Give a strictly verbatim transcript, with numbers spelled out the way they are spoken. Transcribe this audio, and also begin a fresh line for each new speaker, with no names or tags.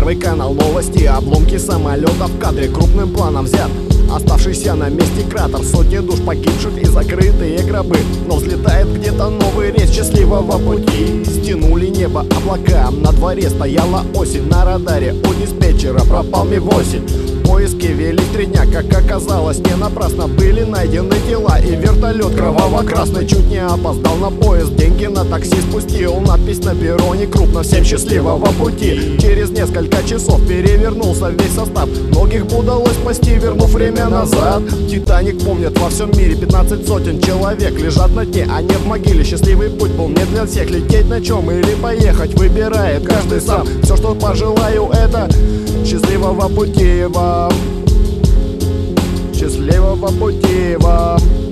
Первый канал новости, обломки самолета в кадре крупным планом взят. Оставшийся на месте кратер, сотни душ погибших и закрытые гробы. Но взлетает где-то новый рейс счастливого пути. Стянули небо облака, на дворе стояла осень. На радаре у диспетчера пропал Ми восемь. Поиски вели три дня, как оказалось, не напрасно были найдены тела. И вертолет кроваво-красный чуть не опоздал на поезд. Деньги на такси спустил, надпись на перроне крупно: всем счастливого пути. Через несколько часов перевернулся весь состав. Многих бы удалось спасти, вернув время назад. Титаник помнят во всем мире, пятнадцать сотен человек лежат на дне, а не в могиле. Счастливый путь был не для всех, лететь на чем или поехать выбирает каждый сам. Все, что пожелаю, это счастливого пути вам. Счастливого пути вам.